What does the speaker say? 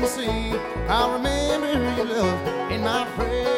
see. I'll remember your love in my prayer.